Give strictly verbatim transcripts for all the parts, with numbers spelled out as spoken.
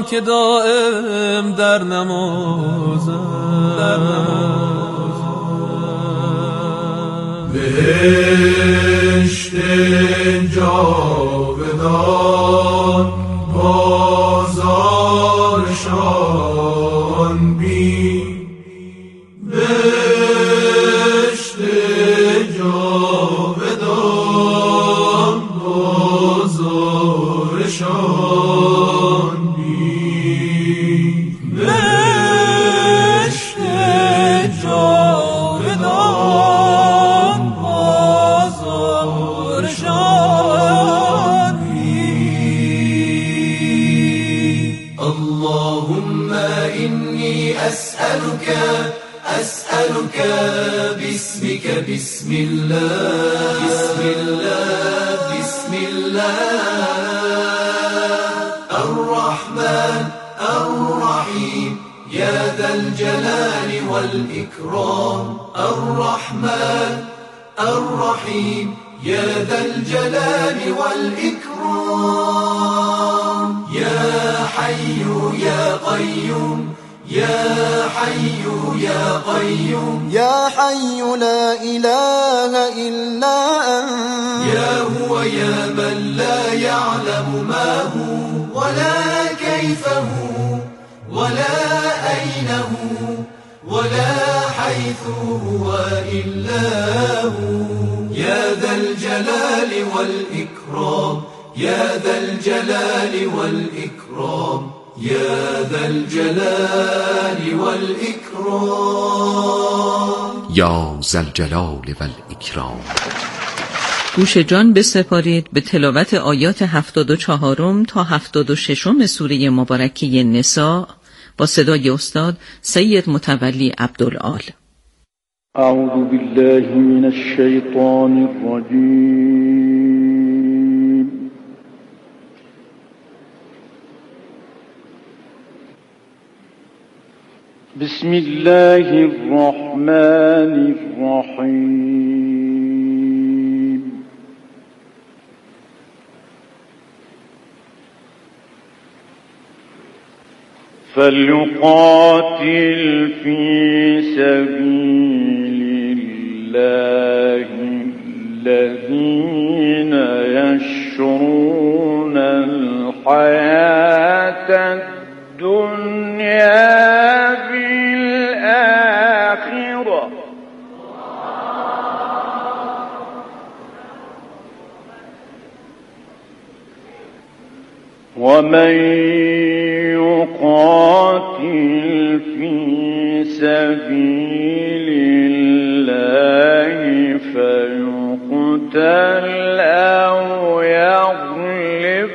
که دائم در نمازم در نمازم بهشت جاودان بازارشان بین بهشت جاودان بازارشان بین بهشت جاودان بازارشان بین اللهم إني أسألك أسألك باسمك بسم الله بسم الله بسم الله الرحمن الرحيم يا ذا الجلال والإكرام الرحمن الرحيم يا ذا الجلال والإكرام يا حي يا قيوم يا حي يا قيوم يا حي لا إله إلا أنت يا هو يا من لا يعلم ما هو ولا كيف هو ولا أين هو ولا حيث هو إلا هو يا ذا الجلال والإكرام يا ذا الجلال والإكرام يا ذا الجلال والإكرام یا ذا الجلال والإکرام. گوش جان بسپارید به تلاوت آیات هفتاد و چهارم تا هفتاد و ششم سوره مبارکه نساء با صدای استاد سید متولی عبدالعال. اعوذ بالله من الشیطان الرجیم. بسم الله الرحمن الرحیم. فليقاتل في سبيل الله الذين يشرون الحياة الدنيا بالآخرة ومن يقاتل في سبيل الله فيقتل أو يغلب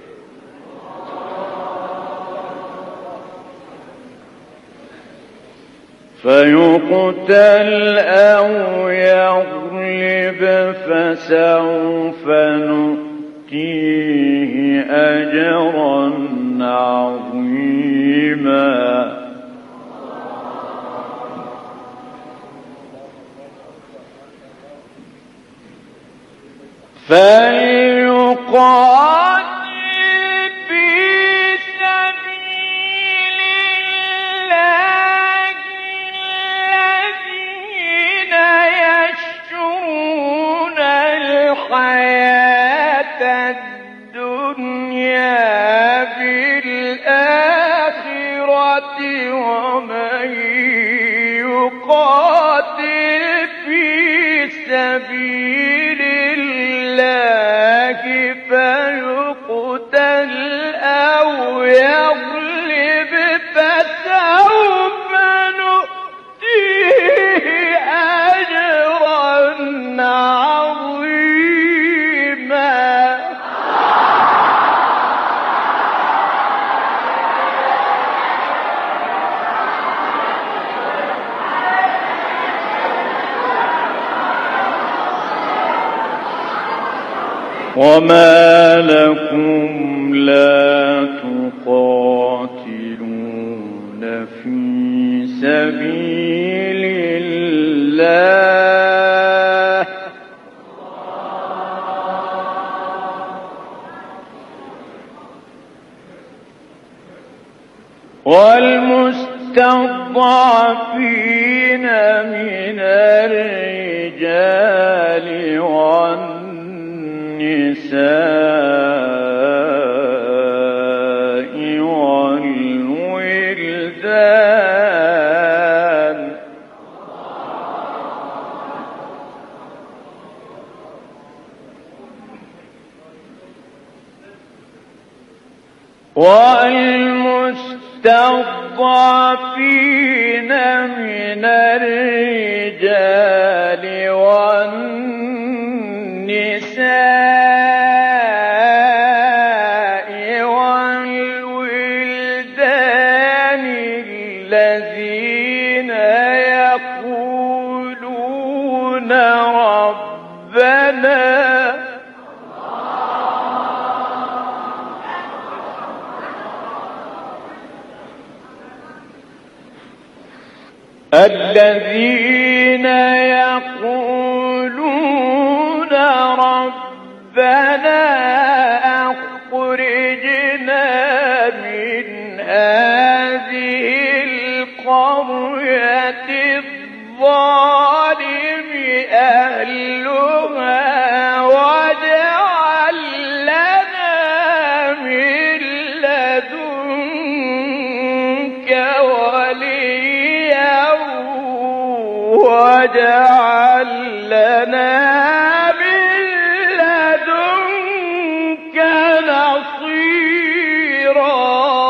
فيقتل أو يغلب فسوف نؤتيه أجرا عظيما. فليقاتل في سبيل الله الذين يشرون الحياة الدنيا بالآخرة ومن يقاتل في سبيل الله فيقتل أو يغلب فسوف نؤتيه أجرا عظيما. وما لكم لا تقاتلون في سبيل الله والمستضعفين من الرجال والنساء والولدان والمستضعفين من الرجال والنساء والولدان الذين يقولون ربنا الذين يقولون ربنا أخرجنا من هذه القرية الظالم أهلها واجعل لنا من لدنك وليا واجعل لنا من لدنك نصيرا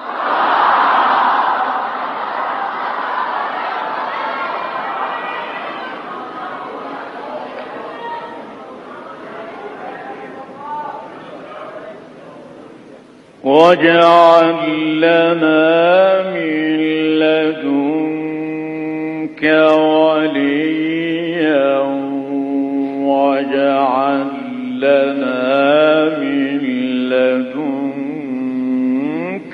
واجعل لنا من لدنك وليا واجعل لنا من لدنك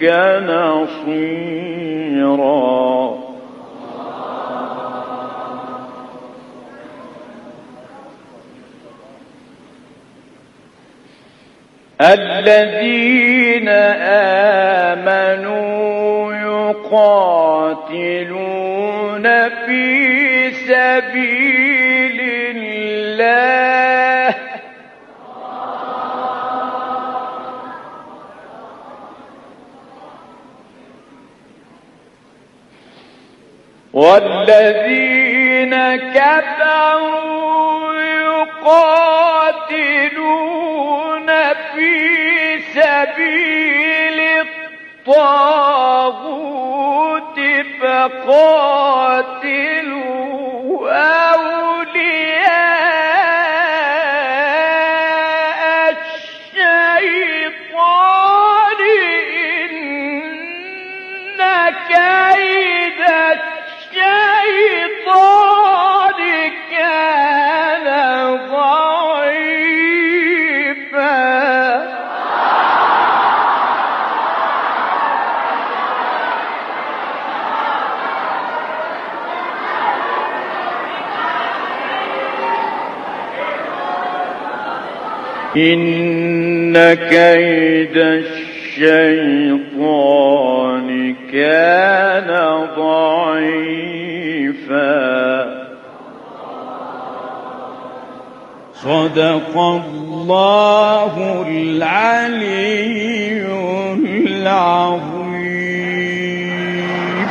نصيرا الذين آمنوا يقاتلون في سبيل الله والذين كفروا يقاتلون في سبيل الطاغوت فقاتلوا أولياء الشيطان إن كيد الشيطان كان ضعيفا إن كيد الشيطان كان ضعيفا صدق الله العلي العظيم.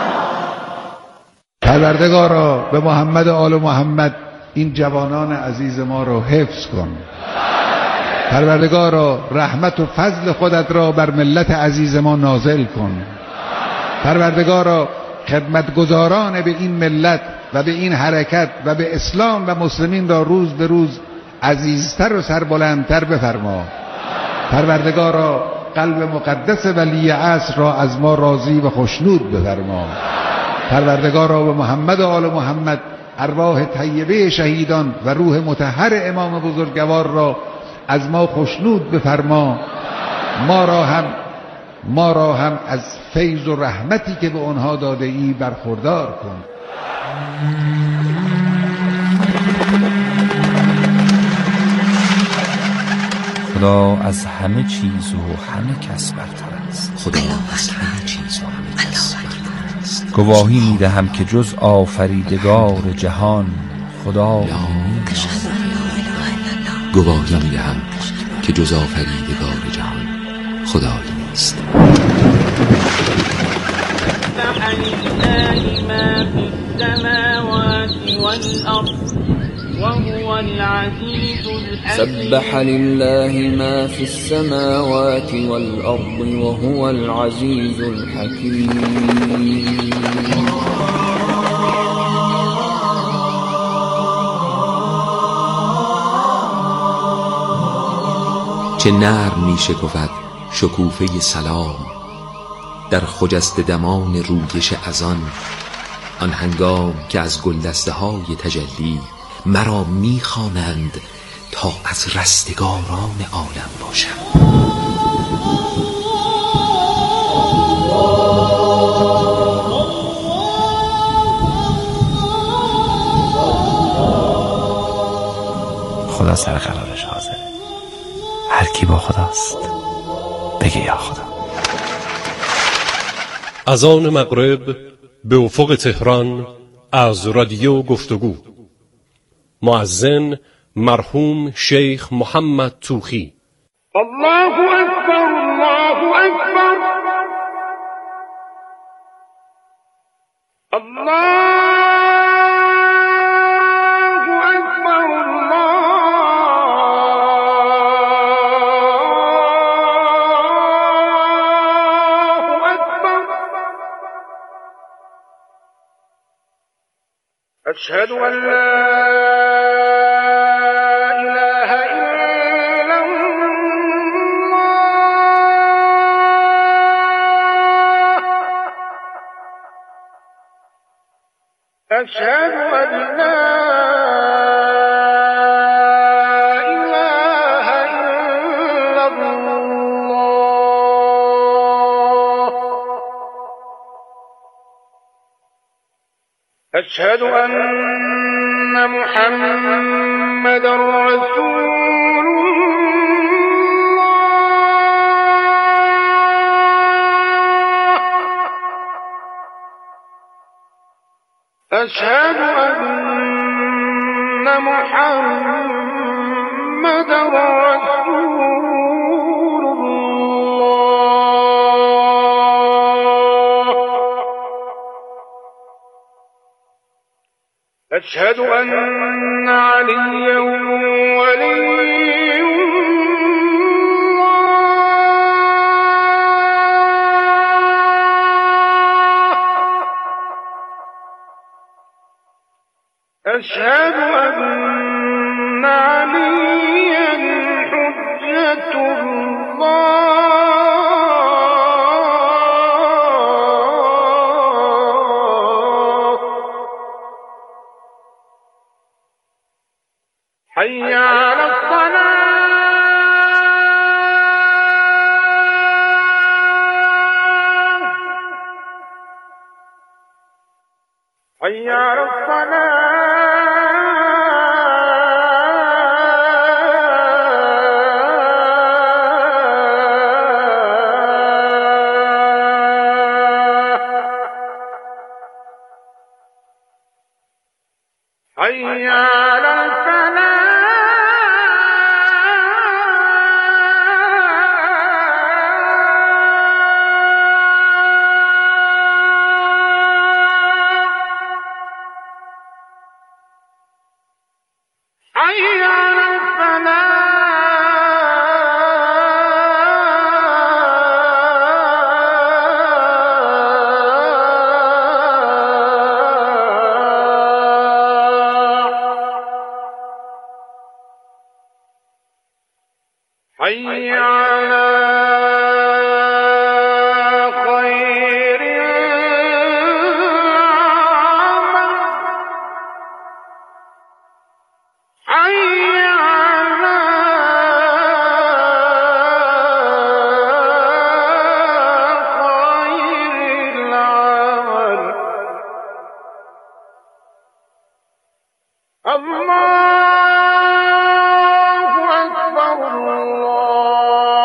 پروردگارا به محمد و آل محمد این جوانان عزیز ما را حفظ کن. پروردگارا رحمت و فضل خودت را بر ملت عزیز ما نازل کن. پروردگارا خدمتگزاران به این ملت و به این حرکت و به اسلام و مسلمین را روز به روز عزیزتر و سربلندتر بفرما. پروردگارا قلب مقدس ولی عصر را از ما راضی و خوشنود بفرما. پروردگارا به محمد و آل محمد ارواح طیبه شهیدان و روح مطهر امام بزرگوار را از ما خوشنود بفرما. ما را هم ما را هم از فیض و رحمتی که به آنها داده ای برخوردار کن. خدا از همه چیز و همه کس برتر است. خدا از همه چیز برتر است. گواهی می‌دهم که جز آفریدگار جهان خدا نیست. گواهی می‌دهم که جز آفریدگار جهان خدایی نیست. سبح لله ما في السماوات والأرض وهو العزيز الحكيم. چه نرم می شکفد شکوفه سلام در خجسته دمان رویش ازان، آن هنگام که از گلدسته های تجلی مرا می خوانند تا از رستگاران عالم باشم. خدا سر قرارش حاضره. هر کی با خداست بگه یا خدا. از آن مغرب به افق تهران از رادیو گفتگو، مؤذن مرحوم شیخ محمد توخی. الله اکبر، الله اکبر، الله اکبر، الله اکبر. اشهد ان لا أشهد أن لا إله إلا الله. أشهد أن محمد رسول أشهد أن محمد رسول الله. أشهد أن عليا ولي أشهد أن عليا حجة الله. حي على الصلاة، حي على الصلاة. حي على الفلاح. حي على الفلاح. حي على خير العمل. حي على خير العمل. الله أكبر، الله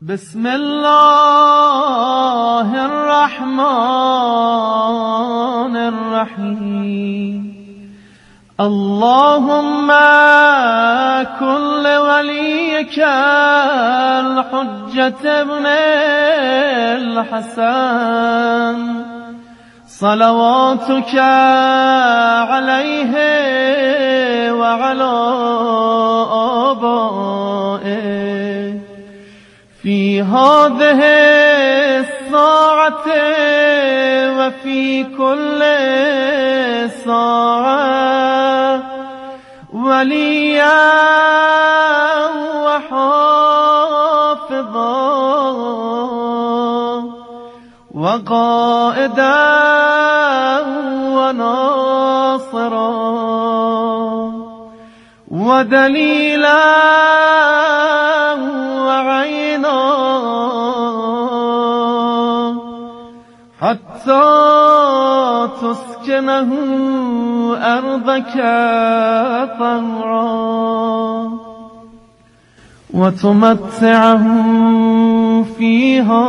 بسم الله الرحمن الرحیم اللهم كن لوليك الحجة ابن الحسن صلواتك عليه وعلى آبائه في هذه الساعة وفي كل ساعة وليا وحافظا وقائدا وناصرا ودليلا وعينا حتى تسكنه أرضك طوعا وتمتعه فيها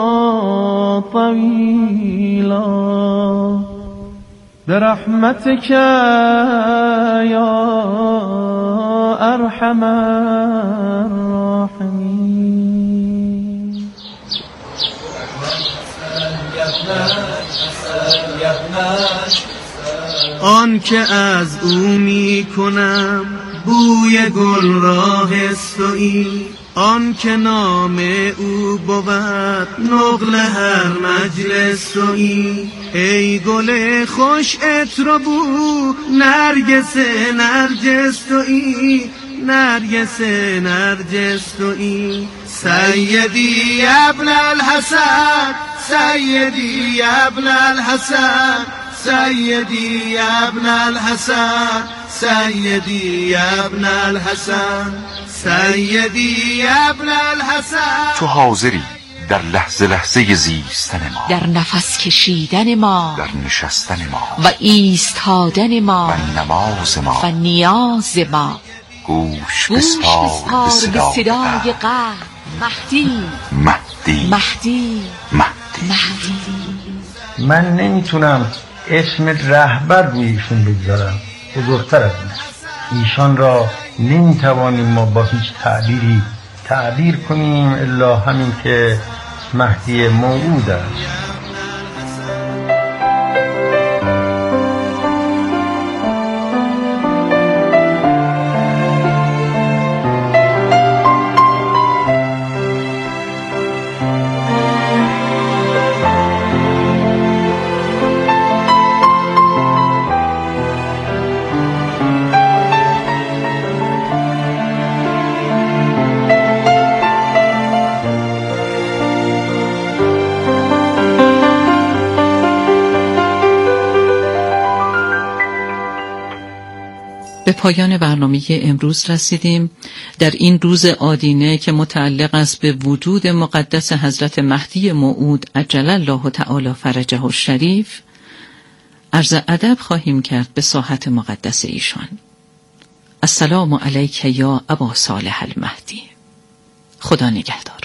طويلا برحمتك يا أرحم الراحمين. آن که از او می کنم بوی گل را حسوی، آن که نام او بود نقل هر مجلس روی، ای گل خوش عطر و بو نرگس نرجس تویی، نرگس نرجس تویی. سیدی ابن الحسن سیدی ابن الحسن سیدی ابن الحسن سیدی ابن الحسن سیدی ابن الحسن. تو حاضری در لحظه لحظه زیستن ما، در نفس کشیدن ما، در نشستن ما و ایستادن ما و نماز ما و نیاز ما. گوش بسپار به صدای قلب. مهدی مهدی مهدی مهدی مهدی. من نمیتونم اسم رهبر روی ایشون بگذارم، بزرگتر از این ایشان را نمیتوانیم ما با هیچ تعبیری تعبیر کنیم الا همین که مهدی موعود است. به پایان برنامه امروز رسیدیم. در این روز آدینه که متعلق است به وجود مقدس حضرت مهدی موعود عجل الله تعالی فرجه الشریف، عرض ادب خواهیم کرد به ساحت مقدس ایشان. السلام علیک یا ابا صالح المهدی. خدا نگهدار.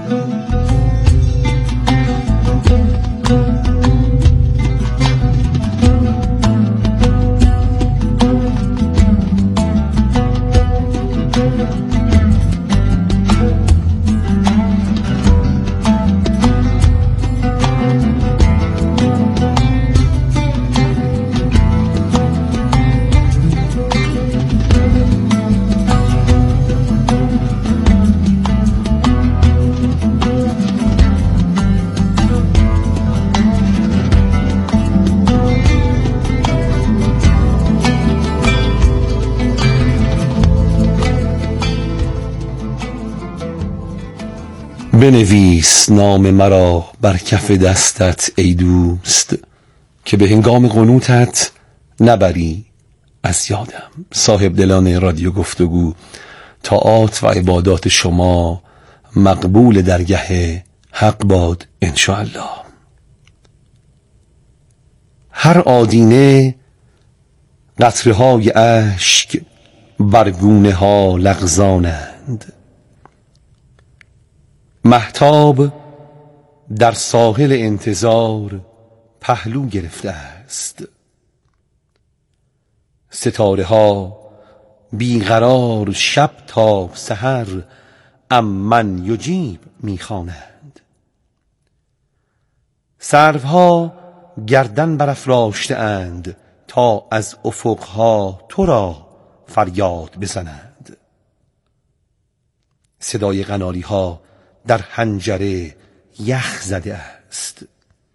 بنویس نام مرا بر کف دستت ای دوست، که به هنگام قنوتت نبری از یادم. صاحب دلان رادیو گفتگو، طاعات و عبادات شما مقبول درگه حق باد انشاءالله. هر آدینه قطره های اشک بر گونه ها لغزانند، مهتاب در ساحل انتظار پهلو گرفته است. ستاره ها بیقرار شب تا سحر امن یجیب میخوانند. سروها گردن برافراشته اند تا از افقها تو را فریاد بزنند. صدای قناری ها در حنجره یخ زده است.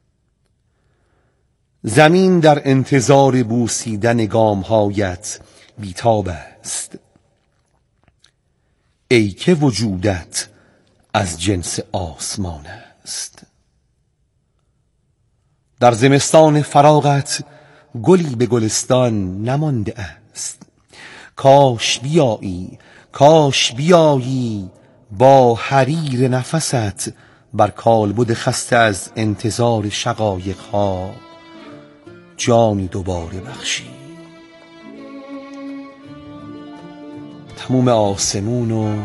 زمین در انتظار بوسیدن گامهایت بیتاب است. ای که وجودت از جنس آسمان است. در زمستان فراغت گلی به گلستان نمانده است. کاش بیایی، کاش بیایی با حریر نفست بر کالبد خسته از انتظار شقایق ها جانی دوباره بخشی. تموم آسمون و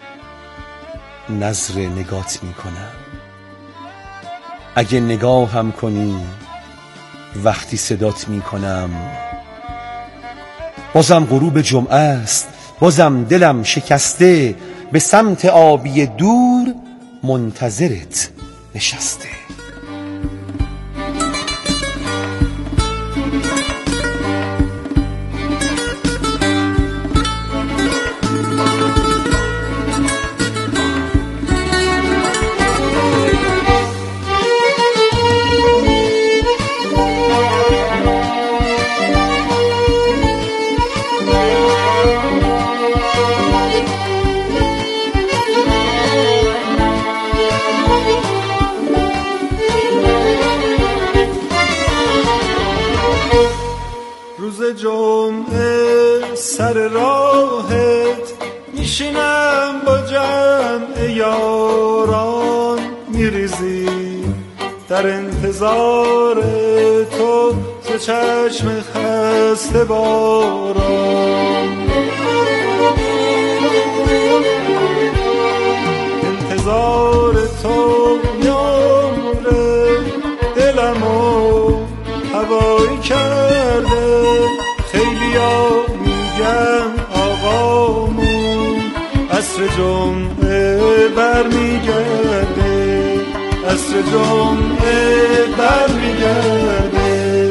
نظر نگات می کنم. اگه نگاه هم کنی وقتی صدات می کنم، بازم غروب جمعه است، بازم دلم شکسته به سمت آبی دور منتظرت نشسته. جمعه سر راهت میشینم با جمع یاران، میریزی در انتظار تو ز چشم خسته باران. انتظار تو میاموره دلمو هوایی کرده. خیلیا میگن آقامون عصر جمعه برمیگرده، عصر جمعه برمیگرده.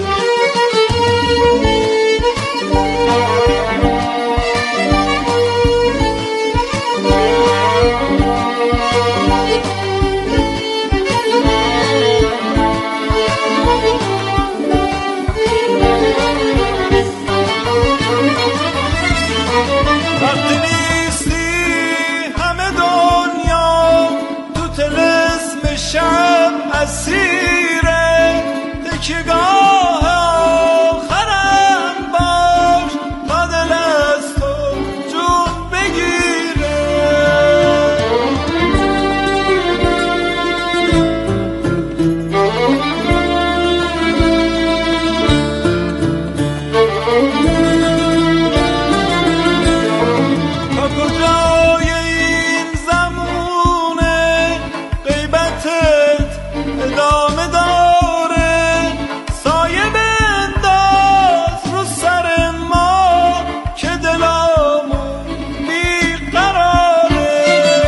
اسیره تکیگاه آخرم باش تا دل از تو جون بگیره. تا کجای این زمونه غیبتت ادامه داره، سایه بنداز رو سر ما که دلامون بیقراره.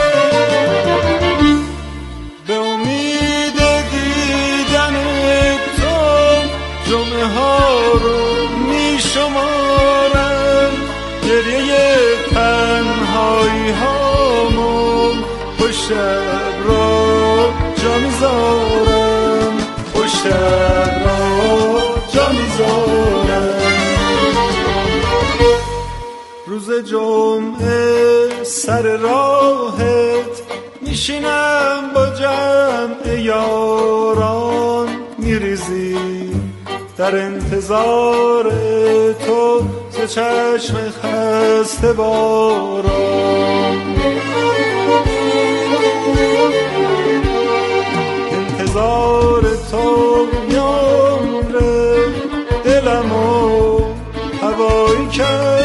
به امید دیدن تو جمعه ها رو می شمارم، گریه تنهایی هامون پشت ابرو جا میذارم، پشت ابرو جا میذارم. روز جمعه سر راهت میشینم با جمع یاران، میریزی در انتظار تو ز چشم خسته باران. انتظار تو میاموره دلمو هوایی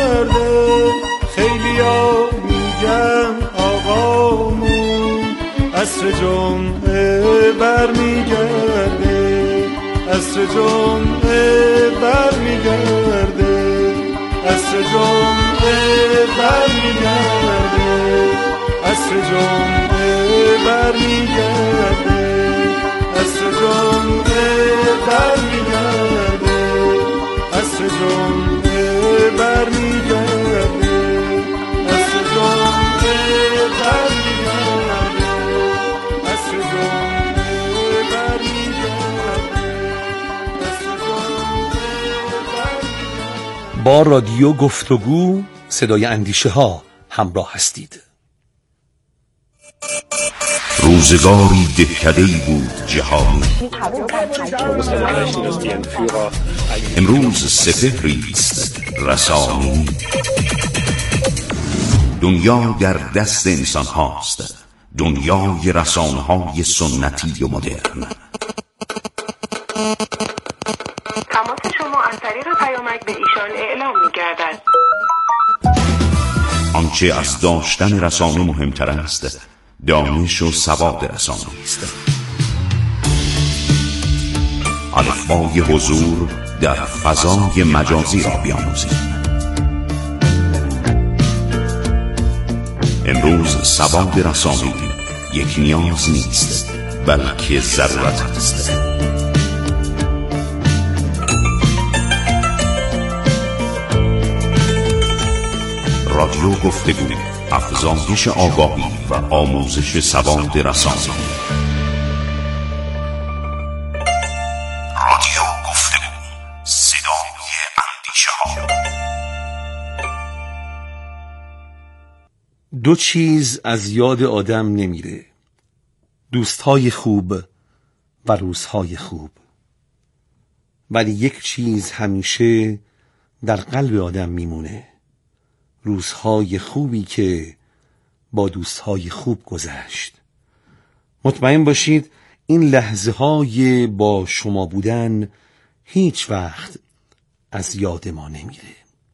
کرده. خیلیا میگن آقامون عصر جمعه برمیگرده، عصر جمعه برمیگرده، عصر جمعه برمیگرده، عصر جمعه برمیگرده، عصر جمعه برمیگرده، عصر جمعه برمیگرده، عصر جمعه برمیگرده، عصر جمعه برمیگرده، عصر جمعه برمیگرده. با رادیو گفتگو صدای اندیشه ها همراه هستید. روزگاری دهکده‌ای بود جهان، امروز سپهری است رسانی. دنیا در دست انسان هاست، دنیای رسانه های سنتی و مدرن. تماس شما از طریق پیامک به ایشان اعلام می‌گردد. آنچه از داشتن رسانه مهمتر است، دانش و سواد رسانه است. الفبای حضور در فضای مجازی را بیاموزیم. امروز سواد رسانه یک نیاز نیست، بلکه ضرورت است. رادیو گفتگو، افزایش آگاهی و آموزش سواد رسانه. رادیو گفتگو، صدای اندیشه ها. دو چیز از یاد آدم نمیره: دوستهای خوب و روزهای خوب. ولی یک چیز همیشه در قلب آدم میمونه: روزهای خوبی که با دوستهای خوب گذشت. مطمئن باشید این لحظه های با شما بودن هیچ وقت از یاد ما نمیره.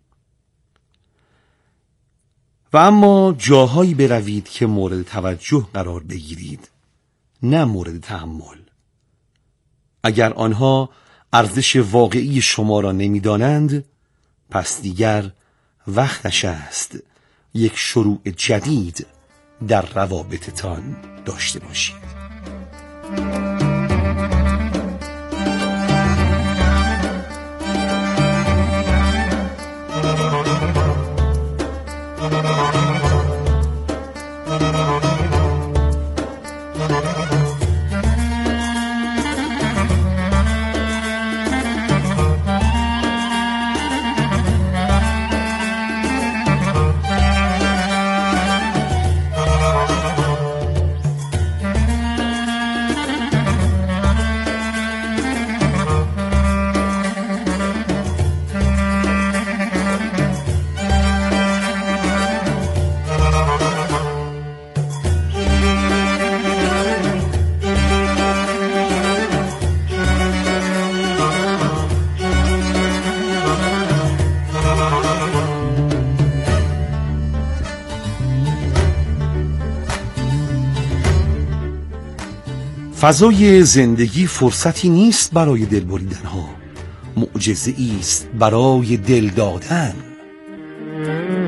و اما جاهایی بروید که مورد توجه قرار بگیرید، نه مورد تأمل. اگر آنها ارزش واقعی شما را نمیدانند، پس دیگر وقتش است یک شروع جدید در روابطتان داشته باشید. فضای زندگی فرصتی نیست برای دل بریدن ها، معجزه‌ای است برای دل دادن.